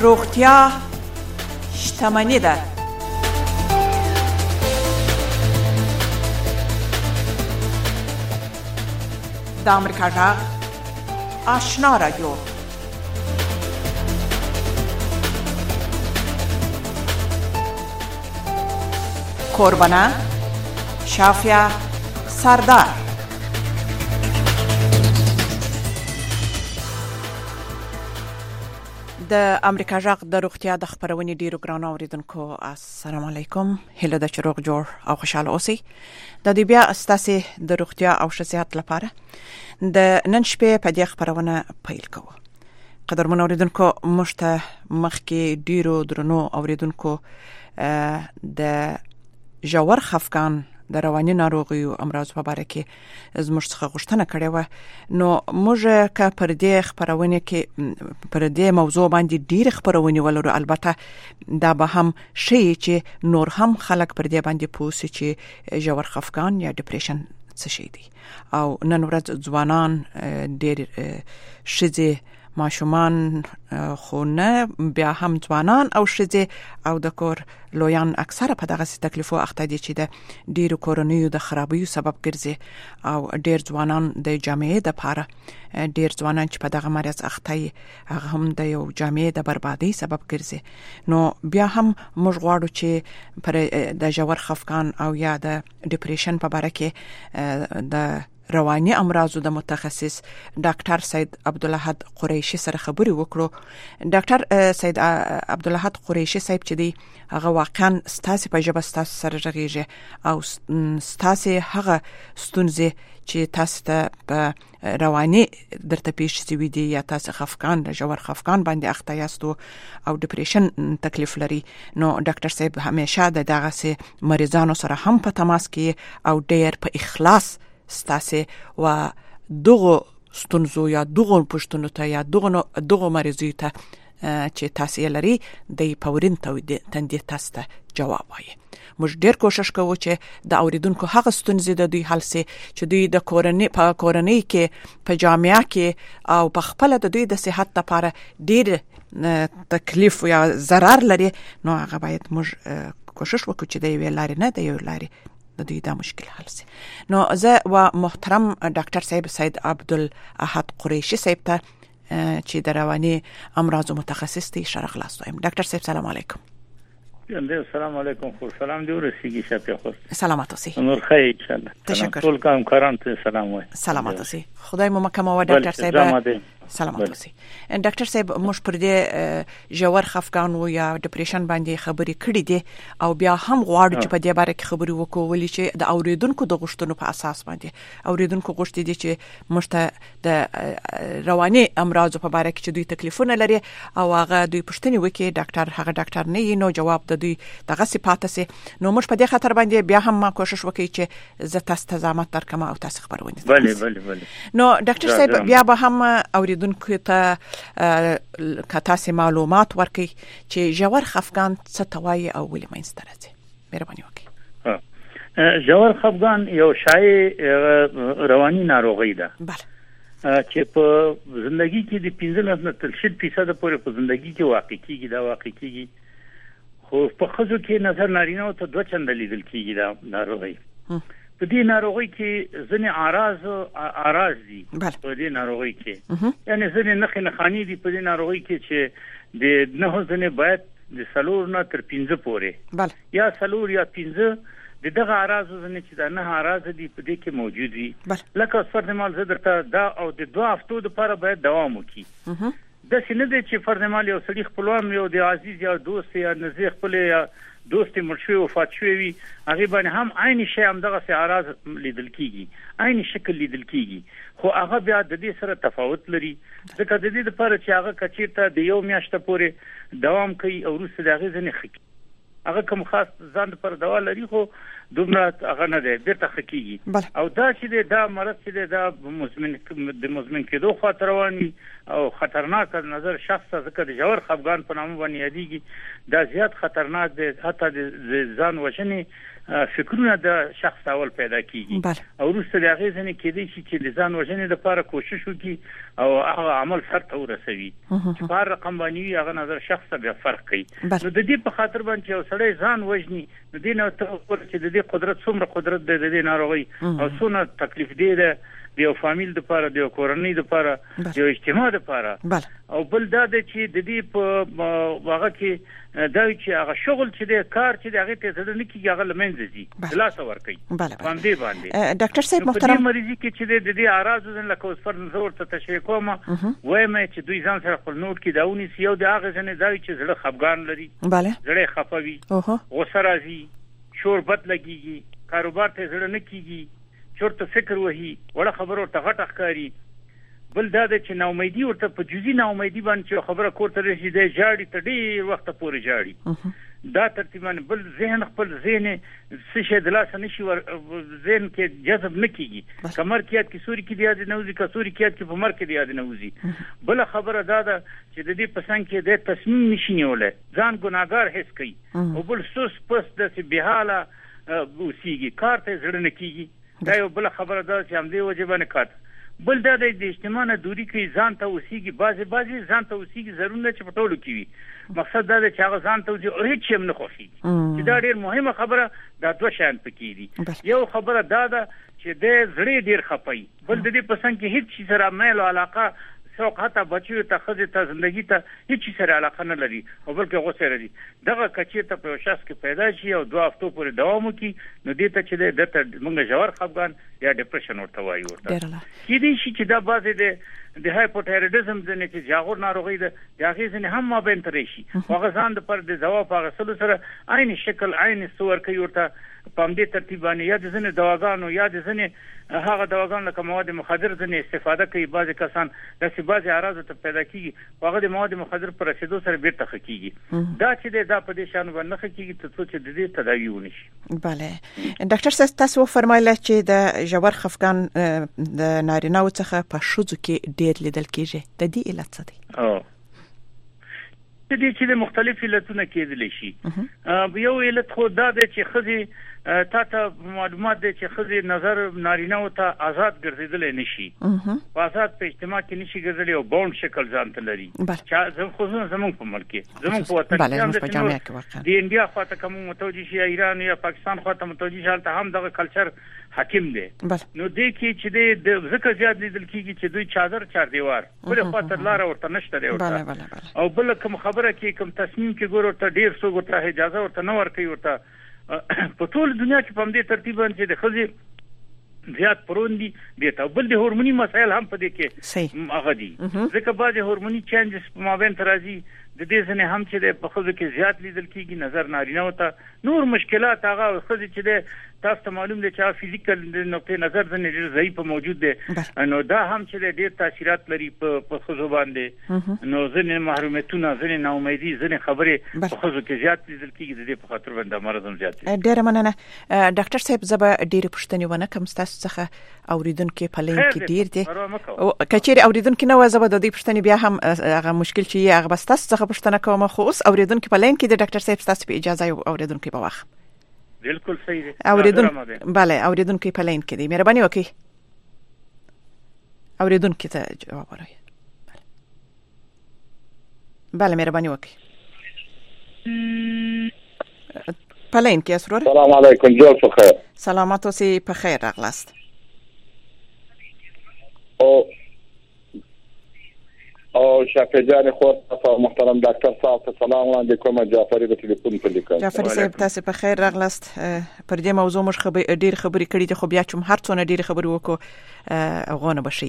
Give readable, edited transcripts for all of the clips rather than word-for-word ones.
روغتیا شتمني ده. د امریکا غږ آشنا رادیو. کوربانه شافیا سردار. د امریکا غږ د روغتیا د خبرونې ډیرو ګرانو اوریدونکو السلام علیکم. هله د چروغ جوړ او خوشاله اوسئ. د دې بیا ستاسو د روغتیا او صحت لپاره د نن شپې په دې خبرونه پیل کوو. قدرمن اوریدونکو مشته مخکې ډیرو درنو اوریدونکو د جوړ خفقان د رواني ناروغیو امراض په اړه کې زموږ څخه غوښتنه کړې و، نو موږ که پر دې خبرونه کې پر دې موضوع باندې ډیر خبرونه ولرو، البته دا به هم شي چې نور هم خلک پر دې باندې پوښي چې جوړ خفقان یا ډیپریشن څه شي دی. او نن ورځ ځوانان ډیر شذي ماشومان خو نه بیا هم ځوانان او شذي او د کور لویان اکثره په دغه تکلیفو اخته دي چې د ډیرو کورنیو د خرابیو سبب ګرځي او ډیر ځوانان د جامعې د پاره ډیر ځوانان چې په دغه مرض اخته هغه هم د یو جامعې د بربادي سبب ګرځي. نو بیا هم موږ غواړو چې پر د جوړ خفقان او یا د ډیپریشن په اړه کې د رواني امراضو د متخصص ډاکټر سید عبدالاحد قریشي سره خبرې وکړو. ډاکټر سید عبدالاحد قریشي صاحب چې دی هغه واقعا ستاسو په ژبه ستاسو سره رغیږي او ستاسو هغه ستونزې چې تاسو ته په رواني درته پیښ شوي دي یا تاسو خفقان د جوړ خفقان باندې اخته یاستو او ډیپریشن تکلیف لري، نو ډاکټر صاحب همیشه دغه مریضانو سره هم په تماس کې او ډیر په اخلاص ستاسو و دغه ستونزو یا دغه پښتنو ته یا دغه مریضی ته چې تاسو لري د پورین تندې تاسو ته جواب وایي. موږ ډیر کوشش کوو چې د اوریدونکو هغه ستونزې د دوی حل سي چې دوی د کورنۍ کې په جامعه کې او په خپل د دوی د صحت لپاره ډیر تکلیف یا ضرر لري، نو هغه باید موږ کوشش وکړو چې د یو لارې نه د یو لارې د دې دا مشکل حل سي. نو زه و محترم ډاکټر صاحب سید عبدالاحد قریشي صاحب ته چې د رواني امراض متخصص دی اشاره خلاص وایم. ډاکټر صاحب سلام علیکم. السلام علیکم. خو سلام دی ورسیږي شپه خو سلامات اوسئ. نور خیر ان شاء الله. تشکر. ټول کوم کاران ته سلام وای. سلامات اوسئ. خدای مو مکمه و ډاکټر صاحب. سلامات اوسئ. ډاکټر صاحب موږ پر دې جوړ خفقان او یا ډیپریشن باندې خبرې کړې دي او بیا هم غواړو چې په دې باره کې خبرې وکړو، ولې چې د اوریدونکو د غوښتنو په اساس باندې اوریدونکو غوښتي دي چې مشته د رواني امراض په اړه کې چې دوی تکلیفونه لري او هغه دوی پوښتنه وکړي ډاکټر هغه ډاکټر نه نو جواب د دوی دغه صفات سي. نو موږ په دې خاطر باندې بیا هم ما کوشش وکړي چې زه تاسو ته زحمت درکم او تاسو خبرونه. بله. نو ډاکټر صاحب بیا به هم اوریدونکو ته کتاسي معلومات ورکړي چې جوړ خفقان څه توایي او ولې مینځته راځي. مهرباني وکړئ. جوړ خفقان یو شای رواني ناروغي ده. بله. چې په ژوندۍ کې د 15 نه تر 60% پورې په ژوندۍ کې واقع کیږي خو په خزو کې نظر نارینه او ته دوه چند لیدل کیږي دا ناروغي. په دې ناروغي کې ځنې اعراض دي. په دې ناروغي کې یعنی ځنې نښانې دي په دې ناروغي کې چې د نه ځنې باید د سلور نه تر 15 پورې یا سلور یا 15 دغه اعراض ځنې چې دا نه اعراض دي په دې کې موجود دي. لکه فرض مال زه درته دا او د 2 هفتو لپاره باید دوام وکړي. د سینې د چې فرض مال یو سړي خپلوان یو د عزیز یا دوست یا نزدې خپل یا دوست مرشوي وفات شوی وي هغه باندې هم عین شی هم دغه اعراض لیدل کیږي، عین شکل لیدل کیږي، خو هغه بیا د دې سره تفاوت لري. ځکه د دې لپاره چې هغه کچیرته د یو میاشت پورې دوام کوي او وروسته د هغه ځنې خکې هغه کوم خاص ځان پر دوا لري خو دومره هغه نه دی بیرته خکېږي. او دا چې دا مرض چې دا مزمن کېدو خاطر رواني او خطرناک نظر شخص ځکه د جوړ خفقان په نامه باندې یادېږي دا زیات خطرناک دی، حتی د ځان وژنې فکرونه د شخص اول پیدا کیږي او وروسته د هغه ځنې کېدای شي چې د ځان وژنې لپاره کوشش وکړي او هغه عمل سر ته ورسوي چې په رقم باندې هغه نظر شخص به فرق کوي نو د دې په خاطر باندې یو سړی ځان وژني نو د نو ته چې د دې قدرت څومره قدرت د دې ناروغي او څونه تکلیف دی د یو فامیل د لپاره د کورنۍ د لپاره د اجتماع د لپاره او بل دا چې د دې په هغه کې دا چې هغه شغل چې د کار چې د هغه ته ځل نه کیږي هغه لمنځي لاس ور کوي باندې ډاکټر صاحب محترم مریضي کې چې د دې اعراض زن لکه اوس پر نظر ته تشریح کوم وایم چې دوی ځان سره خپل نوٹ کې داوني سیو د هغه ځنه دا چې زړه خفګان لري زړه خفوي غوسه راځي شور بد لګيږي کاروبار ته زړه نه کیږي چورته فکر وهي وړه خبرو ته غټ ښکاری بل دا چې نو امیدي ورته په جزئی نو امیدي باندې خبره کوته رشي د جاړي ته ډیر وخت پورې جاړي دا ترتیبان بل ذهن خپل ذهن څه شي د لاس نشي ذهن کې جذب نکېږي کمر کې کې سوري کې دی د نوزي کې سوري کې په مر کې دی د نوزي بل خبره دا چې د دې پسند کې د تصمیم نشي نیولای ځان ګناګار حس کوي او بل سوس پس د بهاله وسیږي کار ته زړه نکېږي دا یو بل خبره ده چې هم دې وجبانه کات بل دا د اجتماع نه دوری کوي ځان ته وسیږي بعضي ځان ته وسیږي ضرور نه چې پټولو کوي مقصد دا چې هغه ځان ته او هیڅ هم نه خوشي چې دا ډیر مهمه خبره دا دوه شان پکې دي یو خبره دا ده چې د زړه ډیر خپي بل د دې پسند کې هیڅ سره مېل او علاقه څوک حتی بچو ته خزه ته ژوندۍ ته هیڅ سره علاقه نه لري او بلکې غوسه لري دغه کچې ته په شخص کې پیدا شي او 2 هفتو پورې دوام وکړي نو دې ته چې د موږ جوړ خفګان یا ډیپریشن ورته وایي ورته کې دي چې دا بازه د هایپوتایرویډزم ځنه چې جاغور ناروغي ده هغه ځنه هم ما بین ترې شي هغه ځان د پر د ځواب هغه سره سره عین شکل عین صور کوي ورته په دې ترتیب باندې یا د ځنه دواګانو یا د ځنه هغه دواګانو لکه مواد مخدر ځنه استفاده کوي بعضی کسان د بعضی اعراض ته پیدا کیږي هغه د مواد مخدر پر رسیدو سره بیرته خکېږي دا چې دا په دې شان باندې خکېږي ته چې د دې تداوی ونشي bale ډاکټر صاحب تاسو فرمایله چې د جوړ خفقان د نارینه او څخه په شوزو کې ډیر لیدل کیږي د دې علت څه دی د دې چې مختلف علتونه کېدل شي یو علت خو دا دی چې خزي ته معلومات دي چې خزي نظر نارینه او ته آزاد ګرځیدل نشي آزاد په اجتماع کې نشي ګرځیدل او باوند شکل ځان ته لري چې خصوصا زموږ په ملک کې زموږ په وطن د انډیا خواته کوم متوجي شي ایران یا پاکستان خواته متوجي شي ته هم دغه کلچر حاکم دی نو دې کې چې د ذکر زیات لیدل کیږي چې دوی چادر دیوار بل خاطر لار ورته نشته دی او بل کوم خبره کې کوم تصمیم کې ګورو ته ډیر څو ورته اجازه ورته نه ورکوي ورته په ټول دنیا کې په دې ترتیب باندې د خزي زیات پرون دي ته بل د هورموني مسایل هم په دې کې هغه دي ځکه بعضي هورموني چینجز په مابین ترازی د دې ځنه هم چې په خزو کې زیات لیدل کیږي نظر نارینه وته نور مشکلات هغه خزي چې تاسو ته معلوم دي چې فزیکل نقطه نظر ځنه ډیر ضعیف موجود دي نو دا هم چې ډیر تاثیرات لري په خزو باندې نو ځنه محرومیتونه ځنه ناامیدي ځنه خبره په خزو کې زیات لیدل کیږي د دې په خاطر باندې مرض هم زیات دي ډیر مننه ډاکټر صاحب زبا ډیر پښتني ونه کوم تاسو څخه اوریدونکو په لین کې ډیر دي او کچېر اوریدونکو نو زبا د دې پښتني بیا هم هغه مشکل چې هغه بس تاسو څخه پښتنه کوم خو اوس اوریدونکو په لین کې د ډاکټر صاحب تاسو په اجازه اوریدونکو په وخت بالکل صحیح دی بله اوریدونکو په لین کې دی مهرباني وکړئ اوریدونکو ته جواب ورکړئ بله مهرباني وکړئ په لین کې اسرور السلام علیکم جوړ په خیر سلامات اوسئ په خیر راغلاست او شافجان خور محترم ډاکټر صاحب ته سلام وړاندې کوم جعفری د ټلیفون په لیکل جعفری صاحب تاسو په خیر راغلاست پر دې موضوع مش ډیر خبرې کړې دي خو بیا چې هر څونه ډیر خبرې وکړو غونه بشي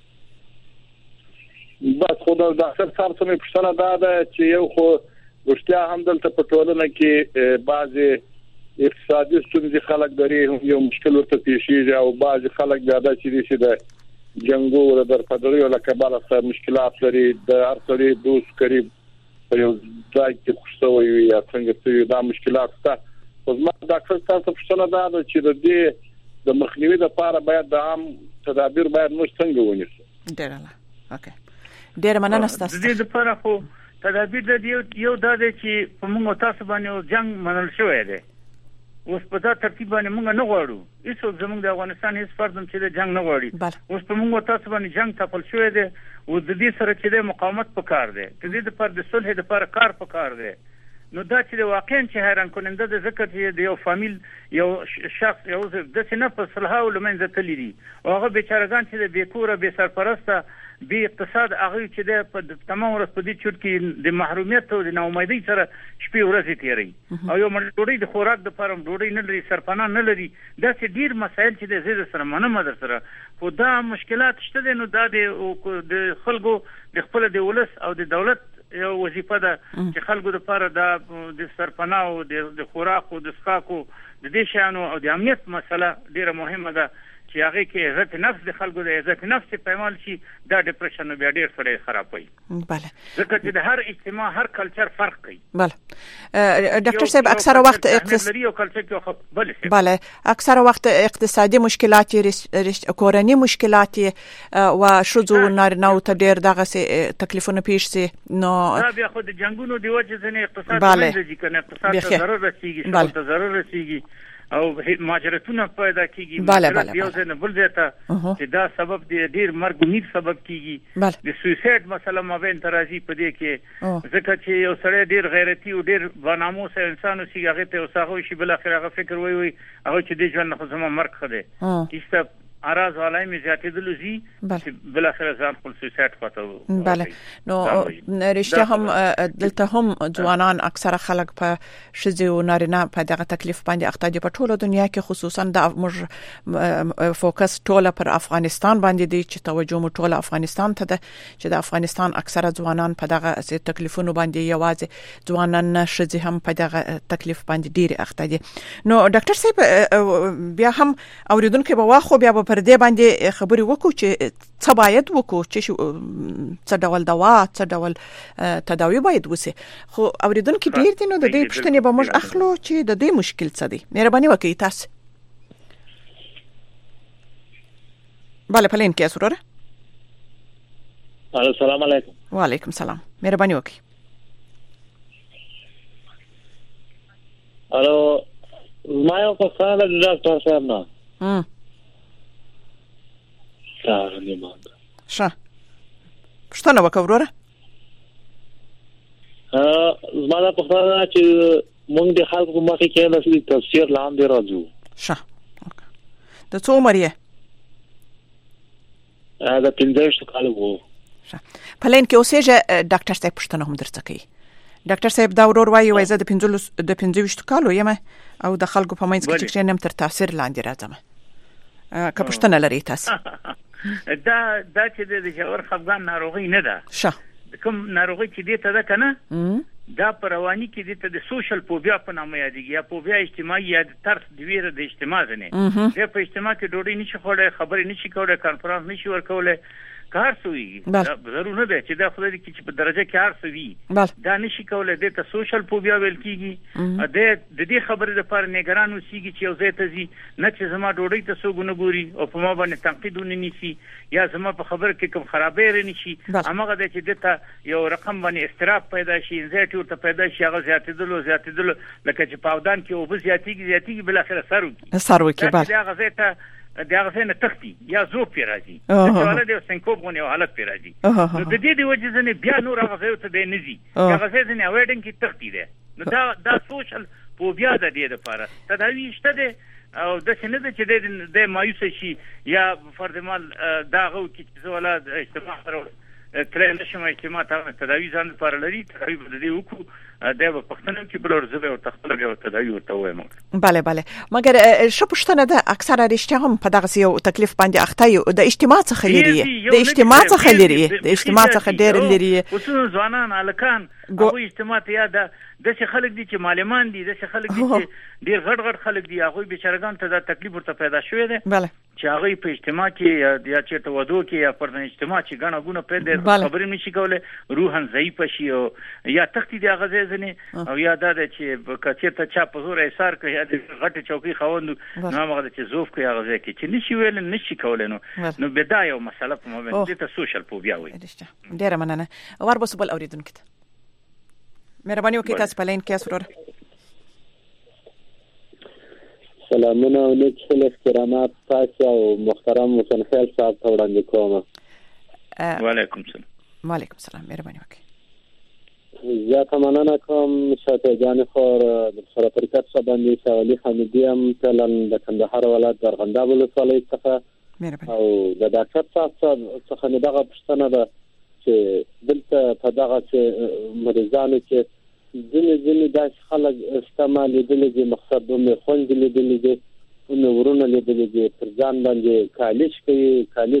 بس خو د ډاکټر صاحب څخه پوښتنه ده چې یو خو ورشتیا هم دلته په ټولنه کې بعضي اقتصادي ستونزې خلک لري یو مشکل ورته پیښیږي او بعضي خلک بیا دا چې دي جنگو د درپدري او لکباله سره مشکلات لري د هر څړي دوست قریب په یو ځای کې خوشتوي یا څنګه چې دا مشکلات شته خو زما ډاکټر تاسو پوښتنه ده چې د دې د مخنیوي لپاره باید د عام تدابیر باید موږ څنګه ونیسو ډیره اوکې ډیره مننه تاسو د دې لپاره خو تدابیر د یو د چې په موږ تاسو باندې جنگ منل شوی دی اوس په دا ترتیب باندې موږ نه غواړو هیڅ زموږ د افغانستان هیڅ فرد چې د جنگ نه غواړي اوس په موږ تاسو باندې جنگ تپل شوی دی او د دې سره چې د مقاومت په کار دی د دې لپاره د صلح لپاره کار په کار دی نو دا چې واقعا چې حیران کننده د ذکر چې د یو فامیل یو شخص یو د سینه په صلح او لمنځه تللی دي او هغه بیچارهګان چې د بیکوره بے سرپرسته به اقتصاد هغه چې د تمام ورځ په دې چوت کې د محرومیت او د ناامیدۍ سره شپې ورځې تیری او یو ډوډۍ د خوراک د فارم ډوډۍ نه لري سرپناه نه لري دا چې ډیر مسایل چې د زیات سره منم در سره خو دا مشکلات شته نو دا د خلکو د خپل د ولس او د دولت یو وظیفه ده چې خلکو د لپاره د سرپناه او د خوراک او د اسکاکو د دې شانو او د امنیت مسله ډیره مهمه ده چې هغه کې عزت نفس د خلکو د عزت نفس په عمل شي دا ډیپریشن بیا ډیر سره خرابوي بله ځکه چې د هر اجتماع هر کلچر فرق کوي بله ډاکټر صاحب اکثره وخت بله اکثره وخت اقتصادي مشکلات کورنی مشکلات او شذو نارینه او ته ډیر دغه تکلیفونه پیښ سي نو دا بیا خو د جنگونو دی وجه ځنه اقتصاد باندې کنه اقتصاد ته ضرر رسیږي شو ته ضرر رسیږي او ماجرتونه پیدا کیږي بله یو ځنه بل ځای چې دا سبب دی ډیر مرګ میر سبب کیږي د سویساید مسله مابین ترازی په دې کې ځکه چې یو سړی ډیر غیرتی او ډیر باناموس انسان او هغه ته وساغو شي بل اخر هغه فکر وای هغه چې د ژوند خو زما مرګ خده کیسه اراز علای می زیاتې دلوزی چې بل اخر ځان خپل سویساید خاطر بله نو رښتیا هم دلته هم ځوانان اکثره خلک په شذو نارینه په دغه تکلیف باندې اخته دي په ټوله دنیا کې خصوصا د موږ فوکس ټوله پر افغانستان باندې دي چې توجه مو ټوله افغانستان ته ده چې د افغانستان اکثره ځوانان په دغه تکلیفونو باندې یوازې ځوانان شذي هم په دغه تکلیف باندې ډیر اخته دي نو ډاکټر صاحب بیا هم اوریدونکو به واخو بیا پر دې باندې خبري وکړو چې څه باید وکړو چې څه ډول دوا څه ډول تداوی باید وسی خو اوریدونکو ډیر دي نو د دې پښتنې به موږ اخلو چې د دې مشکل څه دی مهرباني وکړئ تاسو بله پلین کې سرور السلام علیکم وعلیکم السلام مهرباني وکړئ الو ما یو پښتنه د ډاکټر صاحب نه ښه پښتنه وکوروره زما دا پښتنه چې مونږ د خلکو مخې کې د تفسیر لاندې راځو ښه د څو عمر یې دا 15 کال وو ښه پلین کې اوسېږه ډاکټر صاحب پښتنه هم درڅ کوي ډاکټر صاحب دا ورور وایي وای زه د 15 کالو یم او د خلکو په منځ کې چې نیم تر تاثیر لاندې راځم که پښتنه لري تاسو دا چې د جوړ خفګان ناروغي نه ده ښه کوم ناروغي چې دې ته ده کنه دا پرواني کې دې ته د سوشل فوبیا په نامه یادېږي یا فوبیا اجتماعي یا ترس د ویره د اجتماع نه دا په اجتماع کې ډوډۍ نشي خورای خبرې نشي کولای کانفرنس نشي ورکولای کار سوي ضرور نه ده چې دا خدای دې چې په درجه کې هر سوي دا نشي کولای د ته سوشل فوبیا ویل کیږي د دې خبرې لپاره نگران اوسېږي چې یو ځای ته ځي نه چې زما ډوډۍ ته څوک نه ګوري او په ما باندې تنقید ونیسي یا زما په خبره کې کوم خرابې رنشي همغه د چې دته یو رقم باندې استراب پیدا شي انزایټي ورته پیدا شي هغه زیاتېدل لکه چې پاودان کې او زیاتېږي بل اخر سر وکي بل هغه ځای ته دغه څنګه تختی یا زو پیراځي چې ولادي سنکوب غونې او حالت پیراځي نو د دې د وجه ځنه بیا نور هغه ځای ته دی نزي هغه ځای ځنه اویډنګ کې تختی ده نو دا سوشل فوبیا د دې لپاره تداوی شته ده او د څنګه د چې د مایوس شي یا فردمال دا غو کې چې ولاد اجتماع سره ترې نشم اجتماع ته تداوی ځان لپاره لري تداوی د دې وکړو دا په پښتنو کې بل ورځي او تخپل بیا تداوی ورته وایم بله مګر شپ پښتنه ده اکثره رښتیا هم په دغه یو تکلیف باندې اخته یو د اجتماع څخه ډېر لري خصوصا ځوانان الکان او اجتماع ته یاد د څه خلک دي چې معلمان دي د څه خلک دي چې ډېر غټ خلک دي هغه بیچارهګان ته دا تکلیف ورته پیدا شوی دی چې هغه په اجتماع کې یا چې توادو کې یا پر اجتماع چې غنا غونه پیدا خبرې نشي کولای روحن ضعیف شي او یا تختی دی هغه ځنه او یا دا چې کچې ته چا په زور ایثار کوي د غټ چوکي خوند نو هغه چې زوف کوي هغه ځکه چې نشي ویل نشي کولای نو بدايه او مسله په مومنت دې ته سوشل فوبیا وایي ډېر مننه وربسبل اوریدونکو مهرباني وکړئ تاسو په لاین کې اسرور سلامونه او نیک احترامات تاسو او محترم حسین خیل صاحب ته وړاندې کوم. وعلیکم السلام. وعلیکم السلام. مهرباني وکړئ. زیاته مننه کوم شاته جان خور د سره طریقت څخه باندې سوالي حمیدی هم تلن د کندهار ولایت درغنداب ولسوالۍ څخه او د ډاکټر صاحب څخه نه دغه پوښتنه ده چې دلته په دغه مریضانو کې ځینې داسې خلک استعمال لیدلې دي مقصد دومره خوند لیدلې دي نو ورونه لیدلې دي پر ځان باندې کالیش کوي کالی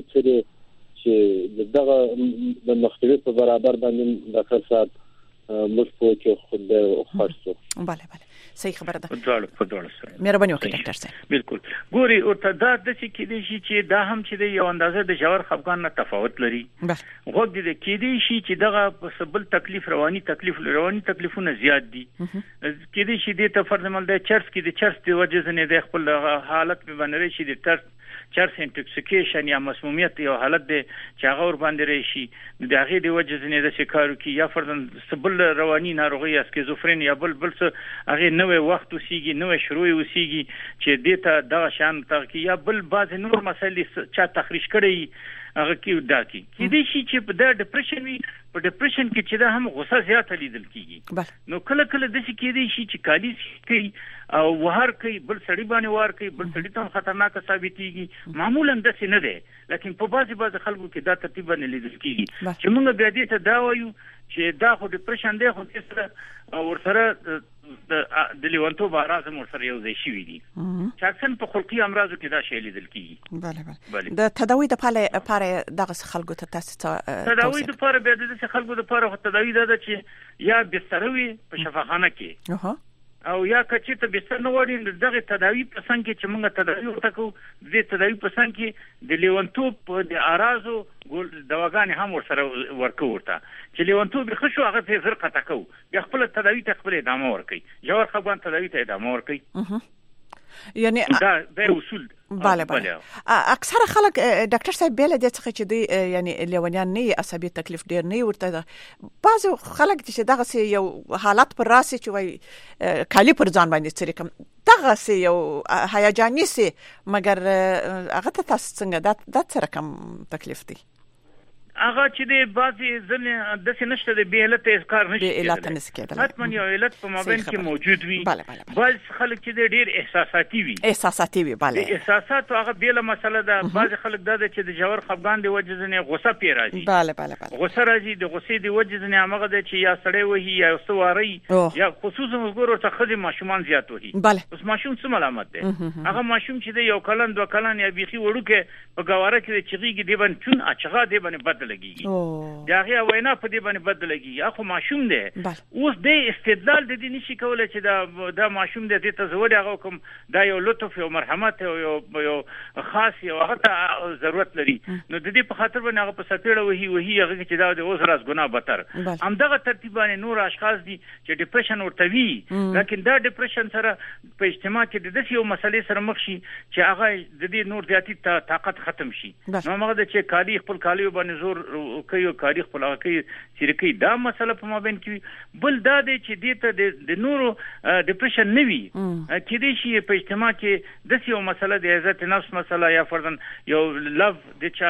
چې دغه د مختلف په برابر باندې ډاکټر صاحب موږ په کې خود خوښو. بله صحیح خبره ده. په سره مهرباني وکړئ ډاکټر صاحب. بالکل ګوري او ته دا د څه کې دي چې دا هم چې د یو اندازه د جوړ خفقان نه تفاوت لري. غوږ دې کې دي چې دغه سبل تکلیف رواني تکلیفونه زیات دي. کې دي چې د تفرمل د چرس کې د چرس د وجه نه د خپل حالت په باندې شي د چرس انټوکسیکیشن یا مسمومیت یو حالت دی چې هغه ور باندې راشي د هغه د وجه نه د شکارو کې یا فردن سبل رواني ناروغي اسکیزوفرین یا بل څه هغه نوې وخت وسیږي نوې شروع وسیږي چې دته د شان ترکی یا بل باز نور مسلې چا تخریش کړي هغه کې دا کې دي چې په د ډیپریشن وي په ډیپریشن کې چې دا هم غوسه زیاته لیدل کیږي. نو کله د څه کې دي چې کالی کوي او وهر کوي بل سړی باندې وار کوي بل سړی ته خطرناک ثابتيږي معمولا د څه نه ده لکه په بعضي خلکو کې دا ترتیب نه لیدل کیږي چې موږ بیا دې ته دا وایو چې دا خو ډیپریشن دی خو سره ورسره د لیوانتو بارازه مرسره یو ځای شي دي چې اکثر په خلقي امراضو کې دا شی لیدل کیږي. بله د تداوی د لپاره دغه خلکو ته تاسو تداوی د لپاره به د خلکو د لپاره تداوی دا چې یا بستروي په شفاخانه کې او یا کچې ته بستر نه وړي دغه تداوی په څنګه کې چې موږ تداوی وکړو د تداوی په څنګه کې د لیوانتوب د اراضو دواګانې هم ورسره ورکو ورته چې لیوانتوب به خشو هغه په فرقه تکو بیا خپل تداوی ته خپل ادامه ورکړي جوړ خپل تداوی ته ادامه ورکړي یعنی دا به اصول. بله اکثر خلک ډاکټر صاحب بیل دي چې د یعنی لیونیان نه عصبي تکلیف ډیر نه ورته بعض خلک چې دغه یو حالت پر راسي چې وای کالی پر ځان باندې څري کوم دغه یو هیجاني سي مګر هغه ته تاسو څنګه دا څه رقم تکلیف دي هغه چې د بعضي ځنه د سنشته د بیلت اذکار نشي کېدل حتما یو علت په مابین کې موجود وي. بعض خلک چې ډیر احساساتي وي bale احساسات هغه بیل مسله ده. بعض خلک دا چې د جوړ خفقان دی وجه ځنه غوسه پی راځي. bale غوسه راځي د غوسې دی وجه ځنه هغه د چې یا سړی وهي یا سواري یا خصوصا وګورو ته خدي ماشومان زیات وهي. اوس ماشوم څه ملامت دی هغه ماشوم چې د یو کلن دوه کلن یا بيخي وړوکه په گواره کې چغيږي دی باندې چون اچغه دی باندې بدل لګي دا هغه وینا په دې باندې بدل لګي اخو ماشوم دی اوس د استدلال د دې نشي کولای چې دا ماشوم دی ته زور هغه کوم دا یو لطف او مرحمت او یو خاص یو هغه ضرورت لري نو د دې په خاطر باندې هغه په سپېړه وهي هغه چې دا د اوس راز ګناه بتر همدغه ترتیب باندې نور اشخاص دي چې ډیپریشن ورته وي لکه دا ډیپریشن سره په اجتماع کې د دې یو مسلې سره مخ شي چې هغه د دې نور زیاتی طاقت ختم شي نو هغه د چې کالی خپل کالی باندې زور کوي کاری خپل کوي چې کوي دا مسله په مابین کې بل دا دی چې دې د نورو ډیپریشن نه وي چې دې شي په اجتماع کې د یو مسله د عزت نفس مسله یا فردن یو لوف د چا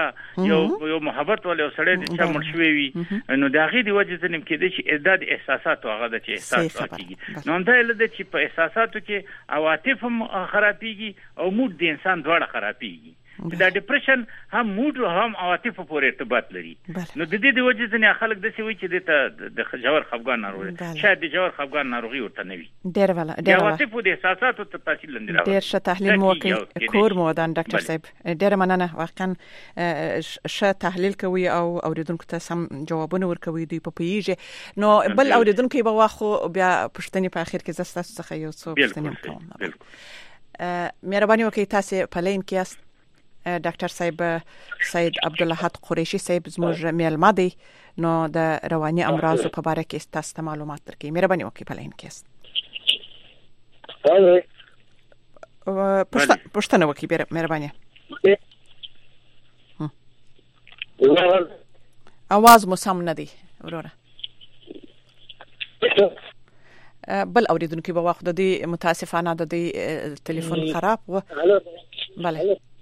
یو محبت ولې سړی د چا مرشوي وي نو دا غي دی وجه ته نیم کې دې چې ازداد احساسات هغه د چې احساس کیږي نو دا له دې چې په احساساتو کې عواطف هم خرابيږي او موډ د انسان دواړه خرابيږي. دا ډیپریشن هم موډ او هم عواطف پورې ارتباط لري نو د دې د وجه څخه خلک د څه وی چې د جوړ خفقان ناروغي شاید د جوړ خفقان ناروغي ورته نه وي ډیر والا عواطف او د احساساتو ته تحلیل لري ډیر ښه تحلیل مو کوي کور مو دان ډاکټر صاحب ډیر مننه واقعا ښه تحلیل کوي او اوریدونکو ته سم جوابونه ورکوي دوی په پیږي نو بل اوریدونکو به واخو بیا پښتني په اخر کې زستا څخه یو څو پښتني کوم مهرباني وکړئ تاسو په لین کې است ډاکټر صاحب سید عبدالحق قریشی صاحب زموږ میلمه دی نو د رواني امراضو په اړه کې تاسو معلومات درکړئ مهرباني وکړئ په لین کې است پښتنه وکړئ مهرباني اواز مو سم نه دی وروره بل اوریدونکو به وخت د متاسفانه د ټلیفون خراب و. بله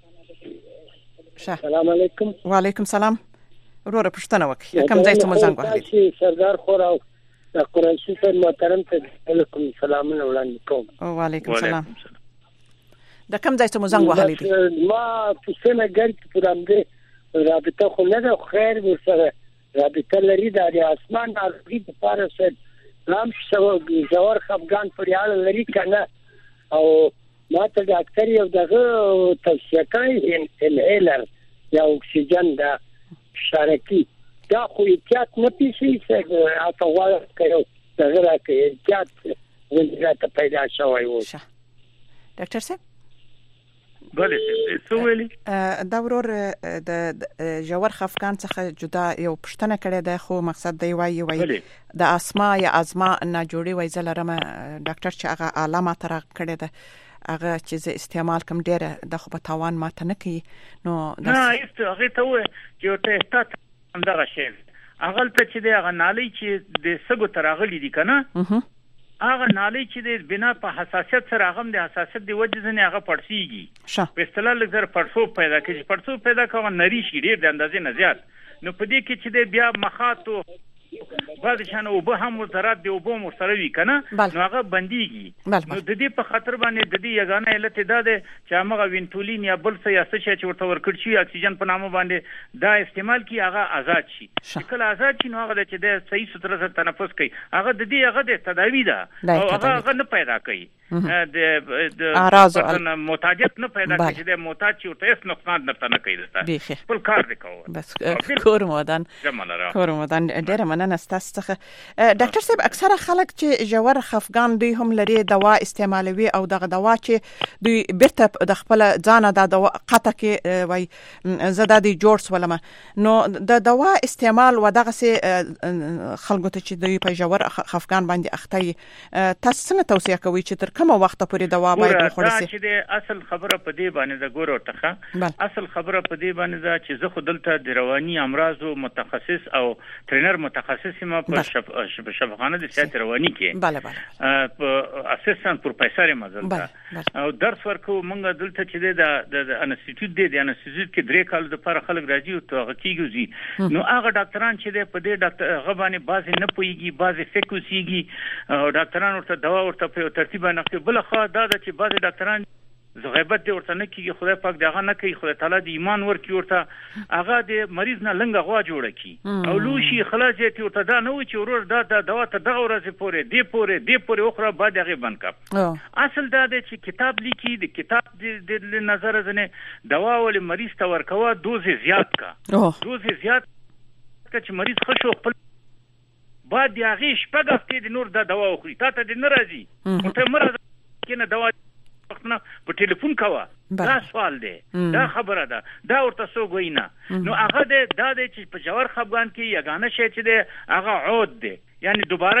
السلام علیکم. وعلیکم سلام. وروره پښتنه وکړه کوم ځای ته مو زنګ وهلی؟ سردار خوراو د قریشي صاحب محترم ته علیکم سلامونه وړاندې کوم. وعلیکم سلام. د کوم ځای ته مو زنګ وهلی دی؟ ما پښتنه ګرځ پرام دې رابطه خو نه ده، خیر ورسره رابطه لري د اسمان ناروغي په پاره سره نام شو جوړ خفغان پر یاله لري کنه، او ما ته ډاکټر یو دغه توصیه کوي انهیلر یا اکسیجن دا شارکی دا خو احتیاط نه پیسي څه اتوال کوي دغه راکې احتیاط ولې پیدا شوی و. ډاکټر صاحب بله څه ویلي؟ دا ورور د جوړ خفقان څخه جدا یو پښتنه کړي ده، خو مقصد دی وایي د اسما یا ازما نه جوړي وای زلرمه ډاکټر چې هغه علامه تر کړي ده هغه چې استعمال کوم ډیره د خو په تاوان ماته نه کوي. نو نه ایست هغه ته و چې ته احتیاط هم دغه شی هغه ته چې هغه نالي چې د سګو تراغلي دي کنه هغه نالي چې د بنا په حساسیت سره هغه د حساسیت دی وجه ځنه هغه پړسیږي په اصطلاح لږ پړسو پیدا کوي. پړسو پیدا کوي نری شي ډیر د اندازې نه زیات. نو په دې کې چې د بیا مخاطو بعد شانه او به هم ضرر دی او به مو سره وی کنه نو هغه بنديږي. نو د دې په خاطر باندې د دې یگانه علت دا ده چې هغه وینټولین یا بل څه یا څه چې ورته ورکړ شي اکسیجن په نامه باندې دا استعمال کی هغه آزاد شي. کله آزاد شي نو هغه چې د صحیح ستر سره تنفس کوي هغه د دې هغه د تداوی ده او هغه نه پیدا کوي د محتاجیت نه پیدا کوي چې د محتاج چې ورته هیڅ نقصان نه کوي. دسته خپل کار وکاو بس کور مودان ډېر مننه ستاسو څخه. ډاکټر صاحب اکثره خلک چې جوړ خفقان دوی هم لري دوا استعمالوي او دغه دوا چې دوی بیرته د خپل ځان د دوا قطه کې وای زدا دي جوړس ولما نو د دوا استعمال و دغه سي خلکو ته چې دوی په جوړ خفقان باندې اخته تاسو څنګه توصيه کوي چې تر کومه وخت پورې دوا باید وخورل شي؟ چې د اصل خبره په دې باندې د ګورو ټخه اصل خبره په دې باندې دا چې زه خودلته د رواني امراضو متخصص او ټرینر متخصص ما په شفاخانه د صحت رواني کې بله اسسټنټ پروفیسور مزل او درس ورکو مونږ دلته چې د انسټیټیوټ د انسټیټیوټ کې درې کال د پر خلک راځي او هغه کیږي نو هغه ډاکټران چې په دې ډاکټر غبانې بازي نه پويږي بازي فکوسيږي ډاکټران ورته دوا ورته په ترتیب نه کوي. بل خو دا چې بازي ډاکټران غیبت دې ورته نه کیږي، خدای پاک دغه نه کوي، خدای تعالی دې ایمان ورکړي ورته هغه د مریض نه لنګه غوا جوړه کی او لوشي خلاص دې ورته دا نه و چې ورور دا دوا ته دغه ورځ پورې دې پورې اخرى بعد هغه بند کا. اصل دا دی چې کتاب لیکي د کتاب د نظر ځنه دوا ول مریض ته ورکوا دوز زیات کا چې مریض خوشو خپل بعد هغه شپږ هفته د نور د دوا خوري تا ته د ناراضي ته مرز کنه دوا وختونه په ټلیفون کاوه دا سوال دی دا خبره ده دا ورته سو غوینه نو هغه دا د چې په جوړ خفقان کې یگانه شی چې دی هغه عود دی یعنی دوباره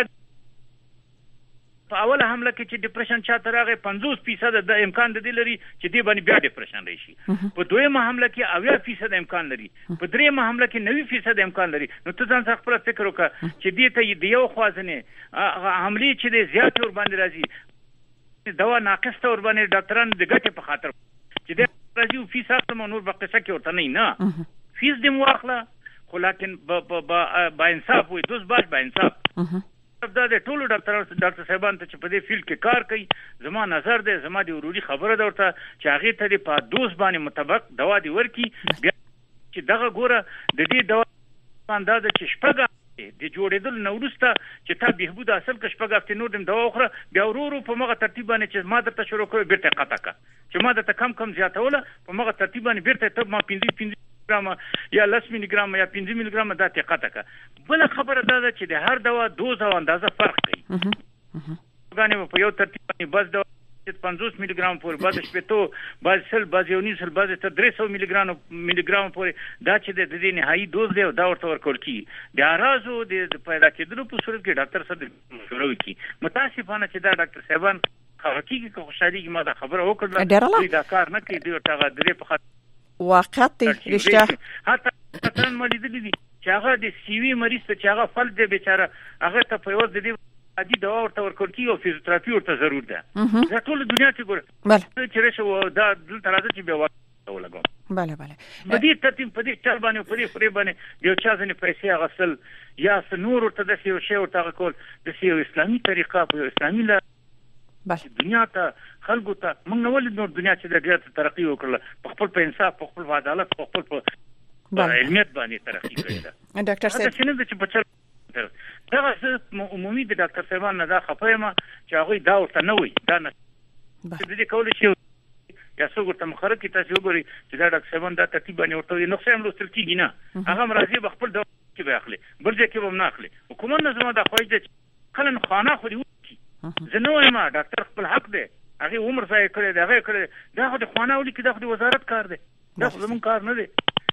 په اوله حمله کې چې ډیپریشن چاته راغی 50% د امکان د دې لري چې دی باندې بیا ډیپریشن راشي. په دویمه حمله کې 80% امکان لري، په دریمه حمله کې 90% امکان لري. نو ته ځان څخه خپل فکر وکړه چې دې ته یو خوازنه حمله چې زیات ور باندې راځي دوا ناقص تور باندې ډاکټران د ګټې په خاطر چې د راځي فیس اخلم نور په قصه کې ورته نه فیس دې مواخله خو لکن با انصاف وي دوس باش با انصاف دا د ټولو ډاکټر صاحبان ته چې په دې فیلډ کې کار کوي زما نظر دی زما د وروري خبره ده ورته چې هغه ته په دوس باندې مطابق دوا دی ورکی بیا چې دغه ګوره د دې دوا اندازه چې شپږ د جوړېدل نو ورسته چې تا بهبود اصل کې شپږ هفته نور دم دوا اخره بیا ورو په مغه ترتیب باندې چې ما درته شروع کړو بیرته قطع کا چې ما درته کم زیاتوله په مغه ترتیب باندې بیرته ته ما 15 ګرام یا 10 ملي ګرام یا 15 ملي ګرام دا ته قطع کا. بل خبره ده چې د هر دوا دوز او اندازه فرق کوي غانې په یو ترتیب باندې بس دوا 50 ملي ګرام پورې بعد شپته بعد سل بعد یو نیسل بعد ته 300 ملي ګرام پورې دا چې د دې نهایي دوز دی دا ورته ورکول کی بیا راځو د پیدا کېدلو په صورت کې ډاکټر سره مشوره وکړي. متاسفانه چې دا ډاکټر صاحبان حقیقي کو خوشالي ما دا خبره وکړه دا کار نه کوي دوی ته درې په واقعیت دی رښتیا حتی څنګه مریض دي چې هغه د سی وی مریض ته چې هغه فل دی بیچاره هغه ته په یو د دې عادي دوا ورته ورکول کیږي او فزیوتراپي ورته ضرور ده دا ټول دنیا کې ګوره بله چې راشو دا دلته راځي چې بیا ولګم بله بله په دې ترتیب په دې چل باندې په دې خوري باندې یو چا ځنې پیسې غسل یا نور ورته د یو شی ورته کول د یو اسلامي طریقه په اسلامي لا بله دنیا ته خلکو ته موږ نو ولې نور دنیا چې د ډېر ترقی وکړه په خپل په انصاف په خپل عدالت په خپل په علمیت باندې ترقی کړې ده ډاکټر صاحب دا څنګه چې په چل دا عمومي د ډاکټر صاحبان نه دا خپه ما چې هغه دا ورته نه وي دا نه دې کول شي یا څو ورته مخرج کی تاسو وګورئ چې دا ډاکټر صاحبان دا ترتیب باندې ورته نو څه هم لوستل کیږي نه هغه مرضی به خپل د کې به اخلي برځه کې به نه اخلي حکومت نظم دا خوښ دي کله خانه خو دی زنه وایم ډاکټر خپل حق دی هغه عمر ځای کړی دی هغه کړی دا خو د خانه ولي کې د وزارت کار دی دا زمون کار نه دی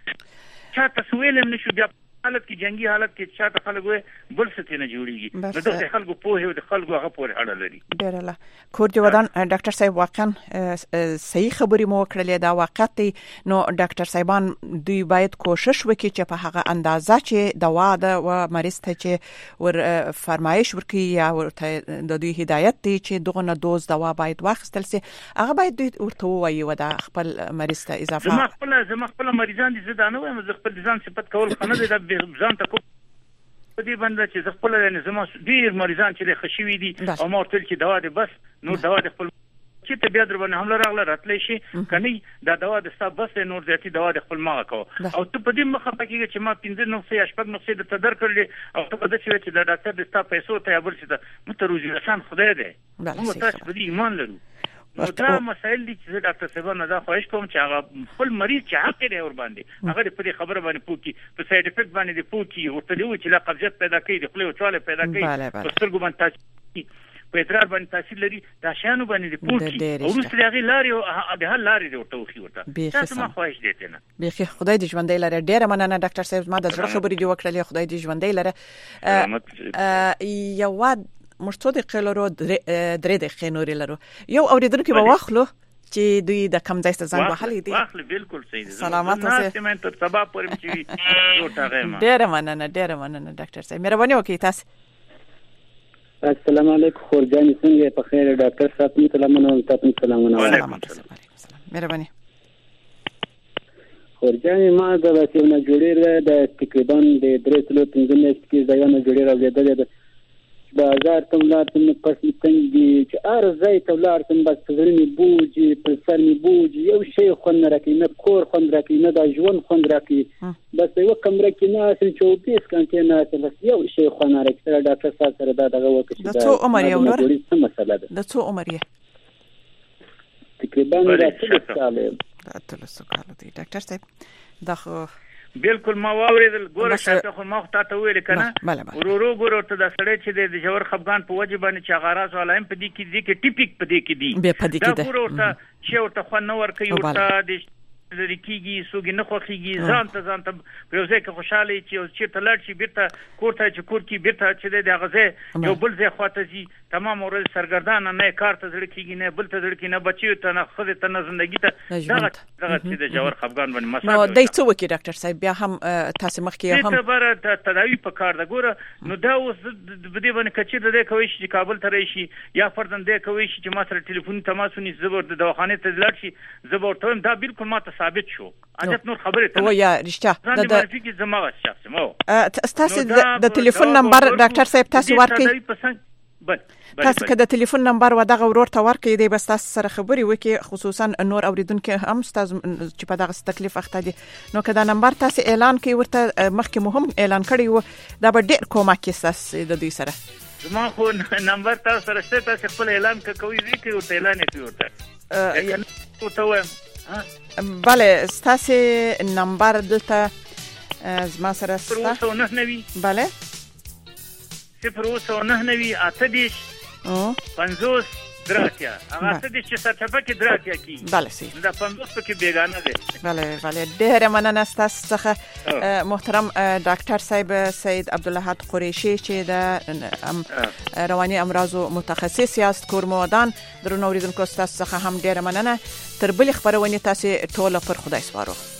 چا تسویل هم نشو بیا حالت کې جنگي حالت کې چا ته خلک وي بل څه نه جوړیږي نو د خلکو په هیو د خلکو هغه پورې اړه لري ډیر الله کور جوادان ډاکټر صاحب واقعا صحیح خبرې مو وکړلې دا واقعیت دی نو ډاکټر صاحبان دوی باید کوشش وکړي چې په هغه اندازه چې دوا د و مریض ته چې ور فرمایش ورکړي یا ورته د دوی هدایت دی چې دغه دوز دوا باید واخیستل شي هغه باید دوی ورته وایي و د خپل مریض ته اضافه زما خپل مریضان دي زه دا نه وایم زه خپل ځان صفت کول خنه دي ځان ته په دې باندې چې خپل نظام ډیر مریضان چې خشوي دي او ما ورته چې دوا دي بس نو دوا د خپل چې ته بیا در باندې حمله راغله راتلی شي کني دا دوا د ستا بس نور ذاتي دوا د خپل ماغه کو او ته په دې مخه پکې چې ما 15 نقطې یا شپږ نقطې د تدر کړلې او ته په دې چې د ډاکټر د ستا پیسو ته بل څه ته متروجي آسان خدای دی موږ تاسو په دې ایمان لرو دا مسائل دي چې ډاکټر صاحب نه دا خواهش کوم چې هغه خپل مریض چې حق لري ور باندې هغه په دې خبره باندې پوکي په ساید افیکټ باندې دی پوکي ورته دی چې لا قبضیت پیدا کوي د خپل وچاله پیدا کوي په سترګو باندې تاثیر په ادرار باندې تاثیر لري دا شانو باندې دی پوکي او روس لري لاري او د حل لاري ورته وخی ورته تاسو ما خواهش دي نه بيخي خدای دې ژوندۍ لره ډیره مننه ډاکټر صاحب ما د زړه خبرې دی وکړلې خدای دې ژوندۍ لره یو مرتو د قلرو درې دقیقې نورې لرو یو اوریدونکو به واخلو چې دوی د کم ځای ته ځان وهلې دي واخلې بالکل صحیح دي سلامات اوسه سیمه تر سبا پورې چې جوړه غېما ډېر مننه ډاکټر صاحب مهرباني وکړئ تاسو السلام علیکم خورجان څنګه په خیر ډاکټر صاحب سلامونه تاسو سلامونه وعلیکم مهرباني خورجان ما د وسیله جوړې د تقریبا د 3 کې ځایونه جوړې راوړل دي بازار ته ولارتم پس تنګي چې ارزای ته ولارتم بس زرمي بوجي په سرمي بوجي یو شی خون راکې نه کور خون راکې نه دا ژوند خون راکې بس یو کمره کې نه اصل 24 کنټه نه اصل یو شی خون راکې ډاکټر صاحب سره دا دغه وکړي د څو عمر یو ور څه مسله ده د څو عمر یې تقریبا د 3 کال دی ډاکټر صاحب دا خو بالکل ما واوریدل ګوره شاته خو ما ته ویل کنه ورورو ګوره ته د سړی چې د جوړ خفغان په وجه باندې چې غاراز ولایم په دې کې ټیپیک په دې کې دی دا ګوره ته چې ورته خو نو ور کوي ورته د لري کیږي سوګي نه خوخيږي ځان ته په یو ځای کې خوشاله چې ته لړ شي بیرته کوټه چې کور کې بیرته چې د غزه یو بل ځای خواته شي تمام ورځ سرګردان نه کار ته ځړ کیږي نه بل ته ځړ کې نه بچي ته نه خزه ته نه ژوندۍ ته دغه چې د جوړ خفغان باندې مساله نو دای څه وکي ډاکټر صاحب بیا هم تاسو مخکې هم ته بره تداوی په کار ده ګوره نو دا اوس د دې باندې کچې د کوي چې کابل ته راشي یا فردن د کوي چې ما سره ټلیفون تماس ونی زبر د دواخانه ته لاړ شي زبر ته دا بالکل ما ته ثابت شو اجت نور خبره ته و یا رښتیا د فکر زما شخص مو تاسو د ټلیفون نمبر ډاکټر صاحب تاسو ورکړئ تاسو که د ټلیفون نمبر و دغه ورور ته ورکړئ دی بس تاسو سره خبري وکړي خصوصا نور اوریدونکو هم تاسو چې په دغه تکلیف اخته دي نو که دا نمبر تاسو اعلان کوي ورته مخکې مهم اعلان کړی و دا به ډېر کومک کوي د دوی سره زما خو نمبر تاسو سره شته تاسو خپل اعلان کوي وی ورته اعلان کوي ورته بله تاسو نمبر دلته زما سره ستا بله 099 اتدیش 50 دراتیا هغه اتدیش چې سرټیفیکټ دراتیا کی بله سي دا 50 پکې بیگانه ده بله ډېر مننه تاسو څخه محترم ډاکټر صاحب سید عبدالحد قریشی چې د رواني امراضو متخصص یاست کورمودان درنو اوریدونکو تاسو څخه هم ډېر مننه تر بل خبرونه تاسو ټول پر خدای سپارو